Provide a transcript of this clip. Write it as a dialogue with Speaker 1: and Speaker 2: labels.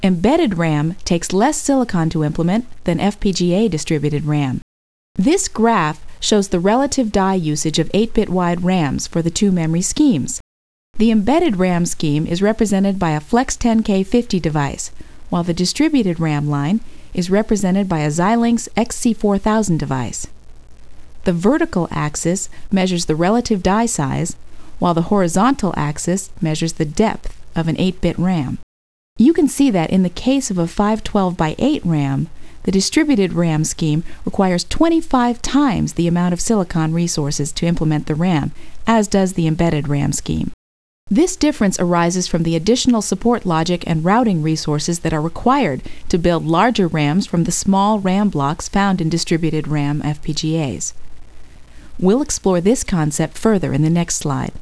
Speaker 1: Embedded RAM takes less silicon to implement than FPGA distributed RAM. This graph shows the relative die usage of 8-bit wide RAMs for the two memory schemes. The embedded RAM scheme is represented by a Flex 10K50 device, while the distributed RAM line is represented by a Xilinx XC4000 device. The vertical axis measures the relative die size, while the horizontal axis measures the depth of an 8-bit RAM. You can see that in the case of a 512x8 RAM, the distributed RAM scheme requires 25 times the amount of silicon resources to implement the RAM, as does the embedded RAM scheme. This difference arises from the additional support logic and routing resources that are required to build larger RAMs from the small RAM blocks found in distributed RAM FPGAs. We'll explore this concept further in the next slide.